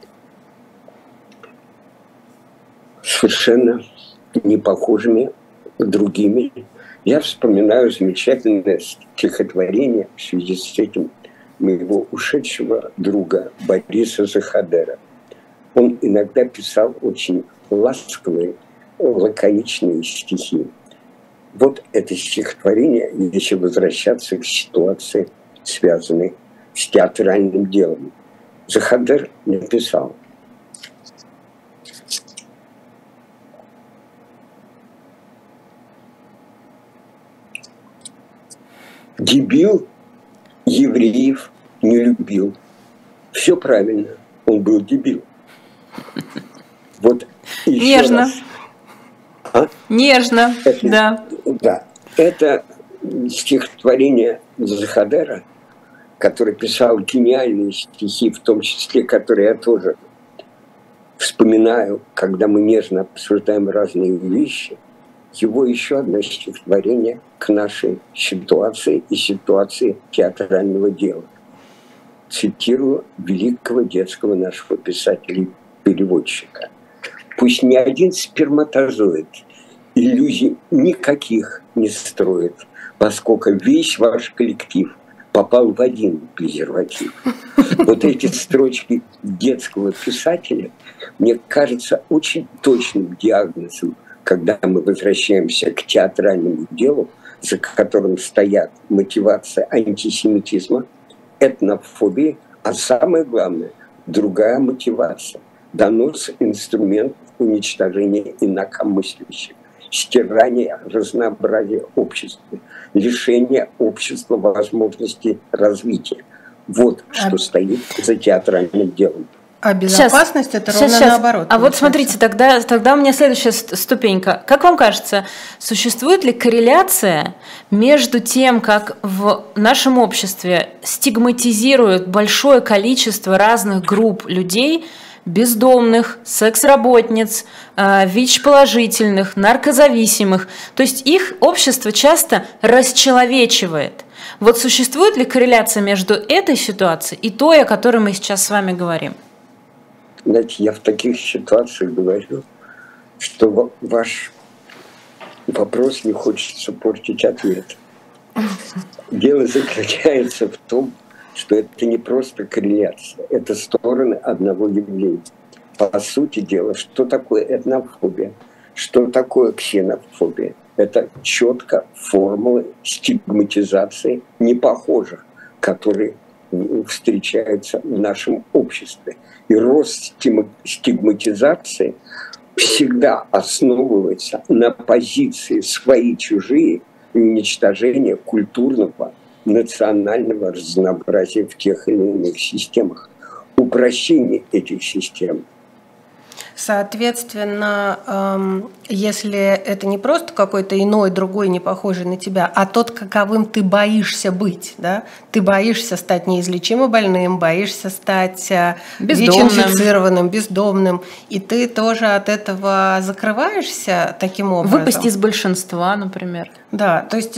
совершенно не похожими другими. Я вспоминаю замечательное стихотворение в связи с этим моего ушедшего друга Бориса Захадера. Он иногда писал очень ласковые, лаконичные стихи. Вот это стихотворение, если возвращаться к ситуации, связанной с театральным делом. Захадер написал: дебил евреев не любил. Все правильно, он был дебил. Вот нежно. Раз. А? Нежно, это, да. Да. Это стихотворение Захадера, который писал гениальные стихи, в том числе, которые я тоже вспоминаю, когда мы нежно обсуждаем разные вещи. Его еще одно стихотворение к нашей ситуации и ситуации театрального дела. Цитирую великого детского нашего писателя и переводчика. Пусть ни один сперматозоид иллюзий никаких не строит, поскольку весь ваш коллектив попал в один презерватив. Вот эти строчки детского писателя, мне кажется, очень точным диагнозом, когда мы возвращаемся к театральному делу, за которым стоят мотивация антисемитизма, этнофобии, а самое главное, другая мотивация – донос инструмент уничтожения инакомыслящих, стирание разнообразия общества, лишение общества возможности развития. Вот что стоит за театральным делом. А безопасность сейчас, это ровно сейчас, наоборот. А вот смотрите, тогда, тогда у меня следующая ступенька. Как вам кажется, существует ли корреляция между тем, как в нашем обществе стигматизируют большое количество разных групп людей, бездомных, секс-работниц, ВИЧ-положительных, наркозависимых, то есть их общество часто расчеловечивает. Вот существует ли корреляция между этой ситуацией и той, о которой мы сейчас с вами говорим? Знаете, я в таких ситуациях говорю, что ваш вопрос не хочется портить ответ. Дело заключается в том, что это не просто корреляция, это стороны одного явления. По сути дела, что такое этнофобия, что такое ксенофобия? Это четко формулы стигматизации непохожих, которые встречаются в нашем обществе. И рост стигматизации всегда основывается на позиции свои-чужие и уничтожения культурного, национального разнообразия в тех или иных системах. Упрощение этих систем. Соответственно, эм, если это не просто какой-то иной, другой, не похожий на тебя, а тот, каковым ты боишься быть, да? Ты боишься стать неизлечимо больным, боишься стать ВИЧ-инфицированным, бездомным, и ты тоже от этого закрываешься таким образом. Выпасть из большинства, например. Да, то есть...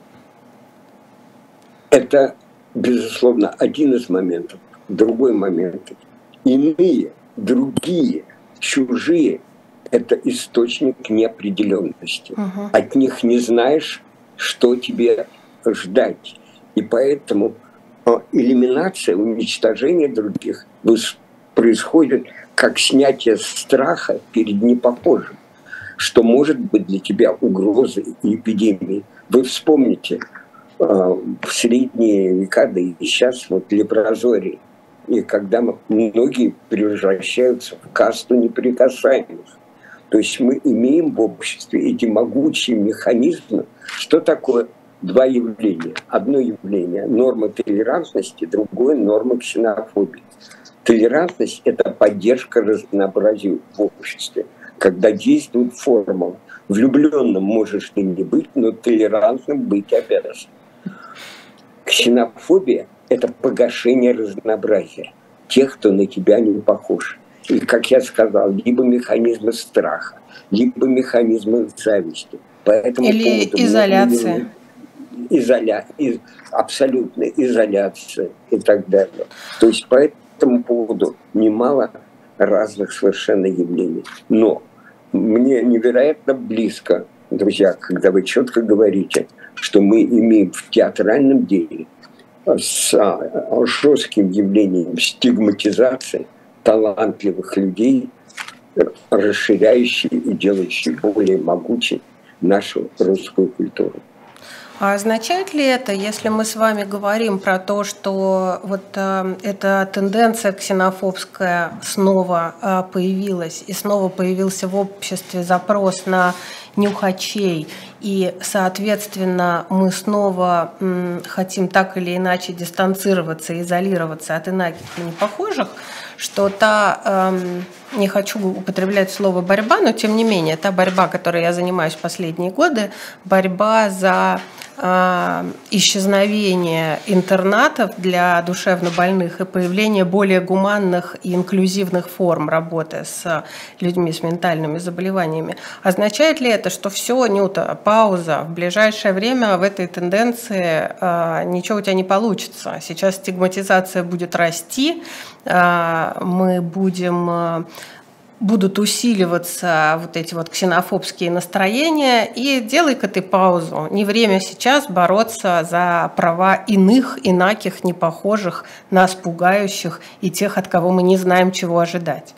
Это, безусловно, один из моментов. Другой момент. Иные, другие, чужие – это источник неопределенности. Угу. От них не знаешь, что тебе ждать. И поэтому элиминация, уничтожение других происходит как снятие страха перед непохожим, что может быть для тебя угрозой и эпидемией. Вы вспомните, в средние века, да и сейчас вот лепрозорий, и когда многие превращаются в касту неприкасаемых. То есть мы имеем в обществе эти могучие механизмы. Что такое два явления? Одно явление – норма толерантности, другое – норма ксенофобии. Толерантность – это поддержка разнообразия в обществе, когда действует формула. Влюбленным можешь ты не быть, но толерантным быть обязан. Ксенофобия – это погашение разнообразия тех, кто на тебя не похож. И, как я сказал, либо механизмы страха, либо механизмы зависти. По этому Или поводу изоляция. Изоля... Из... Абсолютная изоляция и так далее. То есть по этому поводу немало разных совершенно явлений. Но мне невероятно близко, друзья, когда вы четко говорите, что мы имеем в театральном деле с жестким явлением стигматизации талантливых людей, расширяющие и делающие более могучей нашу русскую культуру. А означает ли это, если мы с вами говорим про то, что вот э, эта тенденция ксенофобская снова э, появилась, и снова появился в обществе запрос на нюхачей, и, соответственно, мы снова м, хотим так или иначе дистанцироваться, изолироваться от инаких и непохожих, что та, эм, не хочу употреблять слово «борьба», но тем не менее, та борьба, которой я занимаюсь последние годы, борьба за э, исчезновение интернатов для душевнобольных и появление более гуманных и инклюзивных форм работы с людьми с ментальными заболеваниями. Означает ли это, что все, Нюта, пауза, в ближайшее время в этой тенденции э, ничего у тебя не получится? Сейчас стигматизация будет расти, мы будем будут усиливаться вот эти вот ксенофобские настроения, и делай-ка ты паузу. Не время сейчас бороться за права иных, инаких, непохожих, нас пугающих и тех, от кого мы не знаем, чего ожидать.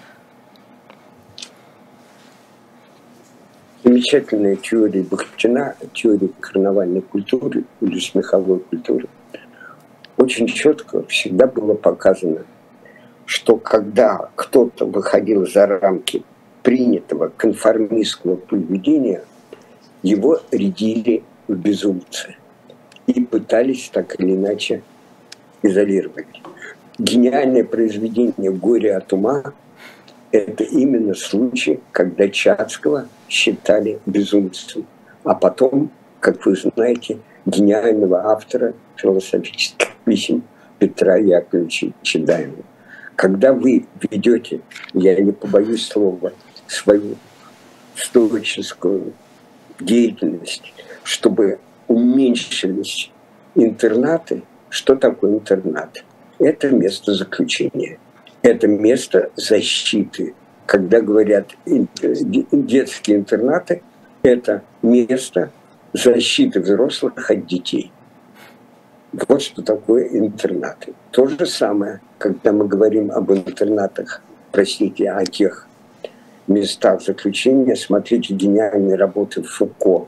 Замечательная теория Бахтина, теория карнавальной культуры или смеховой культуры. Очень четко всегда было показано, что когда кто-то выходил за рамки принятого конформистского поведения, его рядили в безумцы и пытались так или иначе изолировать. Гениальное произведение «Горе от ума» – это именно случай, когда Чацкого считали безумцем, а потом, как вы знаете, гениального автора философических писем Петра Яковлевича Чедаева. Когда вы ведете, я не побоюсь слова, свою стоическую деятельность, чтобы уменьшились интернаты, что такое интернат? Это место заключения, это место защиты. Когда говорят детские интернаты, это место защиты взрослых от детей. Вот что такое интернаты. То же самое, когда мы говорим об интернатах, простите, о тех местах заключения, смотрите гениальные работы Фуко,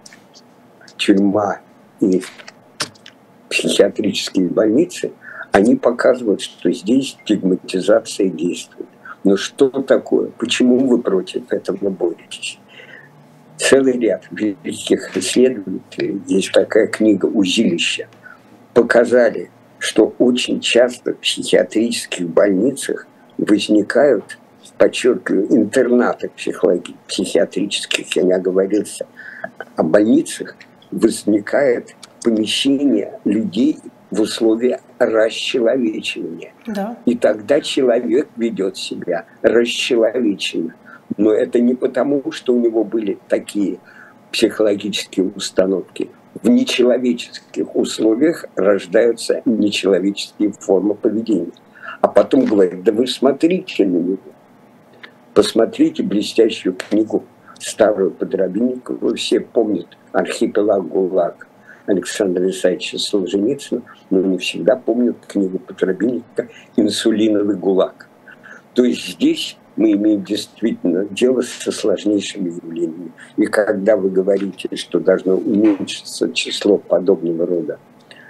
тюрьма и психиатрические больницы, они показывают, что здесь стигматизация действует. Но что такое? Почему вы против этого боретесь? Целый ряд великих исследователей, есть такая книга «Узилище», показали, что очень часто в психиатрических больницах возникают, подчеркиваю, интернаты психиатрических, я не оговорился, о больницах, возникает помещение людей в условиях расчеловечивания. Да. И тогда человек ведет себя расчеловеченно. Но это не потому, что у него были такие психологические установки. В нечеловеческих условиях рождаются нечеловеческие формы поведения. А потом говорят, да вы смотрите на него. Посмотрите блестящую книгу старую Подробинникову. Все помнят «Архипелаг ГУЛАГ» Александра Исаевича Солженицына, но не всегда помнят книгу Подробинника «Инсулиновый ГУЛАГ». То есть здесь мы имеем действительно дело со сложнейшими явлениями. И когда вы говорите, что должно уменьшиться число подобного рода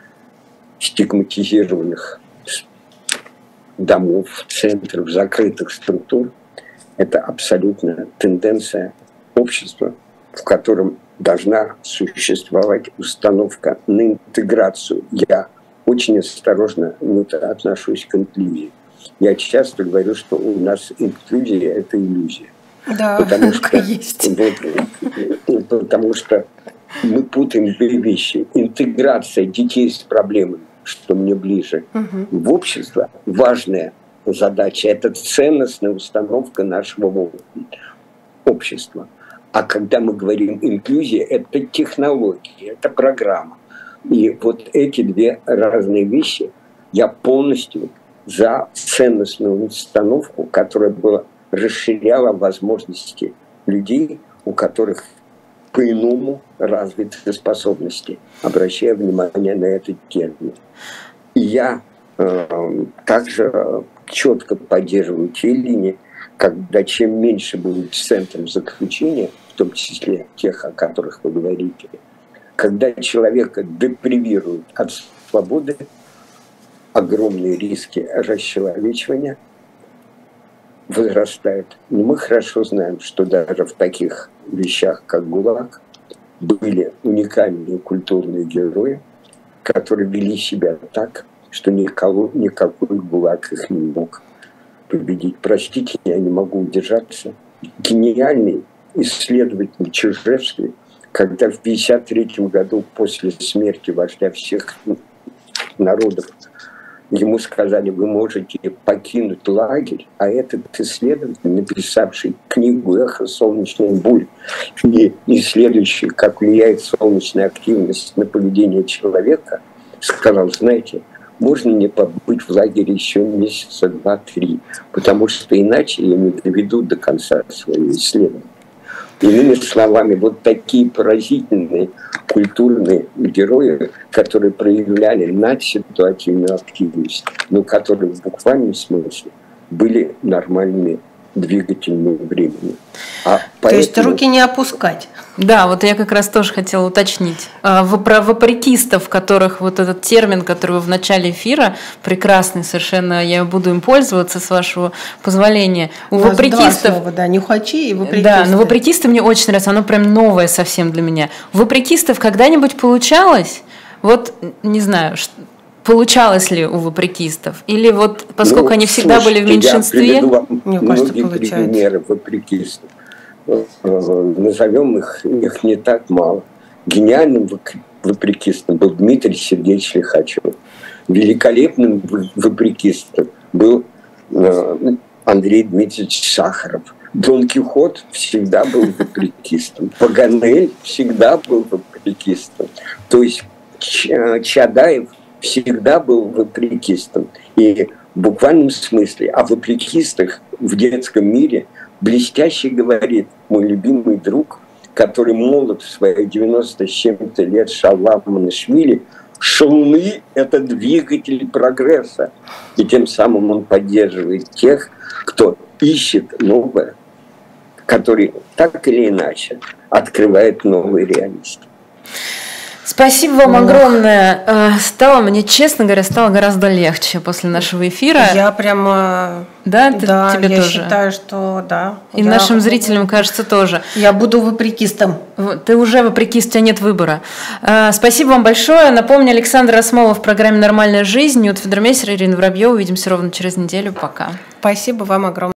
стигматизированных домов, центров, закрытых структур, это абсолютно тенденция общества, в котором должна существовать установка на интеграцию. Я очень осторожно отношусь к инклюзии. Я часто говорю, что у нас инклюзия – это иллюзия. Да, потому что, есть. Вот, потому что мы путаем две вещи. Интеграция детей с проблемами, что мне ближе, угу. в общество – важная задача. Это ценностная установка нашего общества. А когда мы говорим инклюзия, это технология, это программа. И вот эти две разные вещи я полностью за ценностную установку, которая была, расширяла возможности людей, у которых по-иному развиты способности, обращая внимание на этот термин. И я э, также четко поддерживаю те линии, когда чем меньше будет центром заключения, в том числе тех, о которых вы говорите, когда человека депривируют от свободы, огромные риски расчеловечивания возрастают. Но мы хорошо знаем, что даже в таких вещах, как ГУЛАГ, были уникальные культурные герои, которые вели себя так, что никого, никакой ГУЛАГ их не мог победить. Простите, я не могу удержаться. Гениальный исследователь Чижевский, когда в пятьдесят третьем году после смерти вождя всех народов ему сказали, вы можете покинуть лагерь, а этот исследователь, написавший книгу «Эхо солнечной бури» и исследующий, как влияет солнечная активность на поведение человека, сказал, знаете, можно мне побыть в лагере еще месяца два-три, потому что иначе я не доведу до конца своего исследования. Иными словами, вот такие поразительные культурные герои, которые проявляли надситуативную активность, но которые в буквальном смысле были нормальными двигательными времени. А То поэтому... есть руки не опускать. Да, вот я как раз тоже хотела уточнить. Про вопрекистов, которых вот этот термин, который вы в начале эфира, прекрасный совершенно, я буду им пользоваться, с вашего позволения. У, У вопрекистов... Слова, да, нюхачи и вопрекисты. Да, но вопрекисты мне очень нравятся, оно прям новое совсем для меня. У вопрекистов когда-нибудь получалось, вот, не знаю, что... Получалось ли у вопрекистов? Или вот, поскольку ну, они всегда слушайте, были в меньшинстве... Я приведу вам Мне кажется, примеры вопрекистов. Назовем их, их не так мало. Гениальным вопрекистом был Дмитрий Сергеевич Лихачев. Великолепным вопрекистом был Андрей Дмитриевич Сахаров. Дон Кихот всегда был вопрекистом. Паганель всегда был вопрекистом. То есть Чадаев всегда был вопрекистом. И в буквальном смысле о вопрекистах в детском мире блестяще говорит мой любимый друг, который молод в свои девяносто с чем-то лет, Шалва Манишвили. Шалуны – это двигатель прогресса. И тем самым он поддерживает тех, кто ищет новое, который так или иначе открывает новые реальности. Спасибо вам Ох. огромное. Стало, мне, честно говоря, стало гораздо легче после нашего эфира. Я прямо... Да, ты, да тебе я тоже? считаю, что да. И я нашим зрителям, кажется, тоже. Я буду вопрекистом. Ты уже вопрекист, у тебя нет выбора. Спасибо вам большое. Напомню, Александр Осмолов в программе «Нормальная жизнь». Ньют Федермейстер, Ирина Воробьева. Увидимся ровно через неделю. Пока. Спасибо вам огромное.